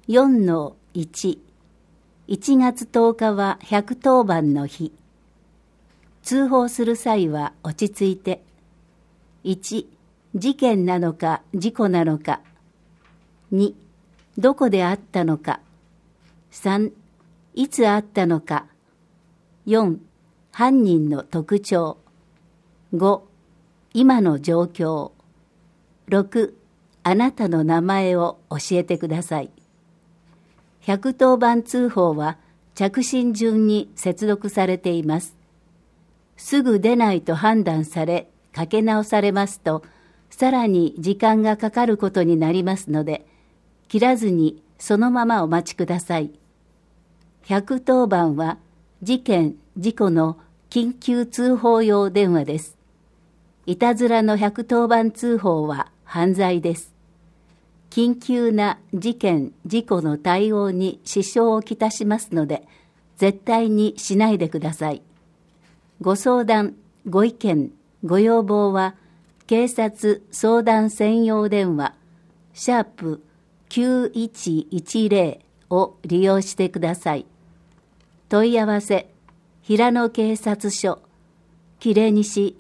4-1、1月10日は110番の日。通報する際は落ち着いて。1、事件なのか事故なのか。2、どこであったのか。3、いつあったのか。4、犯人の特徴。5、今の状況。6、あなたの名前を教えてください。110番通報は着信順に接続されています。すぐ出ないと判断され、かけ直されますと、さらに時間がかかることになりますので、切らずにそのままお待ちください。110番は事件・事故の緊急通報用電話です。いたずらの110番通報は犯罪です。緊急な事件・事故の対応に支障をきたしますので、絶対にしないでください。ご相談、ご意見、ご要望は、警察相談専用電話、#9110を利用してください。問い合わせ、平野警察署、切西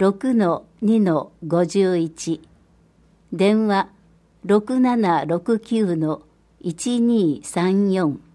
6-2-51、電話 6769-1234